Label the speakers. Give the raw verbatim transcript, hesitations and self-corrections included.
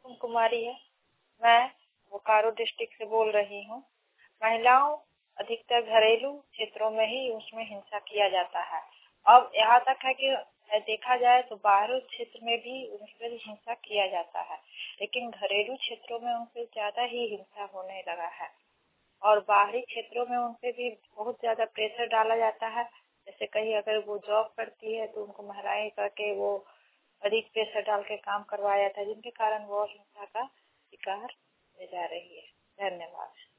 Speaker 1: तुम कुमारी है। मैं बोकारो डिस्ट्रिक्ट से बोल रही हूँ। महिलाओं अधिकतर घरेलू क्षेत्रों में ही उसमें हिंसा किया जाता है। अब यहाँ तक है कि देखा जाए तो बाहरी क्षेत्र में भी उन पर हिंसा किया जाता है, लेकिन घरेलू क्षेत्रों में उन पर ज्यादा ही हिंसा होने लगा है। और बाहरी क्षेत्रों में उन पे भी बहुत ज्यादा प्रेशर डाला जाता है। जैसे कहीं अगर वो जॉब करती है तो उनको महिलाएं करके वो अधिक प्रेशर डाल के काम करवाया जाता है, जिनके कारण वो हिंसा का शिकार हो जा रही है। धन्यवाद।